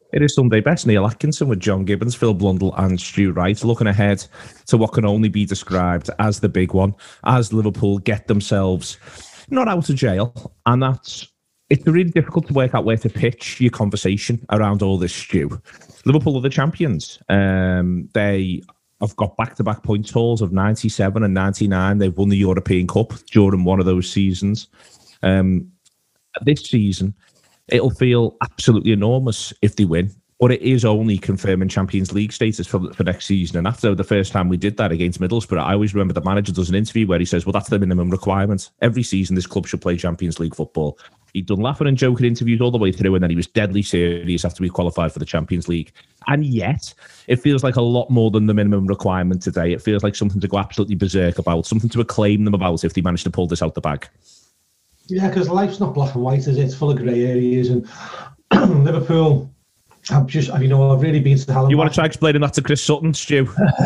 It is Sunday best. Neil Atkinson with John Gibbons, Phil Blundell and Stu Wright, looking ahead to what can only be described as the big one, as Liverpool get themselves not out of jail. And it's really difficult to work out where to pitch your conversation around all this, Stu. Liverpool are the champions. They have got back-to-back point totals of 97 and 99. They've won the European Cup during one of those seasons. This season, it'll feel absolutely enormous if they win, but it is only confirming Champions League status for next season. And after the first time we did that against Middlesbrough, I always remember the manager does an interview where he says, well, that's the minimum requirement. Every season, this club should play Champions League football. He'd done laughing and joking interviews all the way through, and then he was deadly serious after we qualified for the Champions League. And yet, it feels like a lot more than the minimum requirement today. It feels like something to go absolutely berserk about, something to acclaim them about if they manage to pull this out the bag. Yeah, because life's not black and white, is it? It's full of grey areas, and Liverpool. I've really been to hell. You want to try explaining that to Chris Sutton, Stu?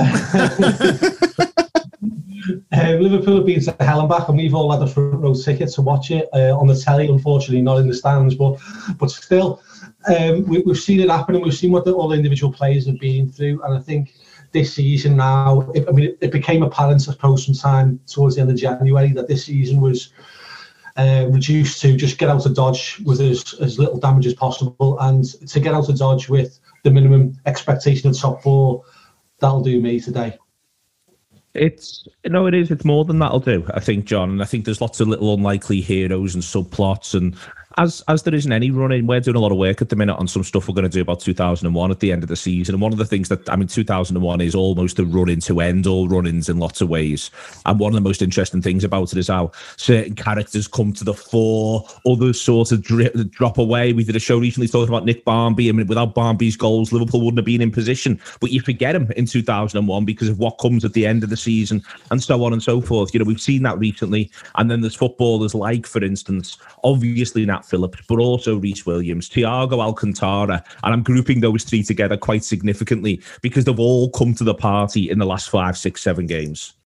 Liverpool have been to hell and back, and we've all had a front row ticket to watch it on the telly. Unfortunately, not in the stands, but still, we've seen it happen, and we've seen what all the individual players have been through. And I think this season now, it became apparent, I suppose, sometime towards the end of January that this season was reduced to just get out of Dodge with as little damage as possible, and to get out of Dodge with the minimum expectation of top four. That'll do me today. It's more than that'll do, I think, John. And I think there's lots of little unlikely heroes and subplots, and as there isn't any running, we're doing a lot of work at the minute on some stuff we're going to do about 2001 at the end of the season. And one of the things 2001 is almost a run-in to end all run-ins in lots of ways. And one of the most interesting things about it is how certain characters come to the fore, others sort of drop away. We did a show recently talking about Nick Barmby. I mean, without Barmby's goals, Liverpool wouldn't have been in position. But you forget him in 2001 because of what comes at the end of the season and so on and so forth. We've seen that recently. And then there's footballers like, for instance, obviously Nat Phillips, but also Reece Williams, Thiago Alcantara, and I'm grouping those three together quite significantly because they've all come to the party in the last 5, 6, 7 games.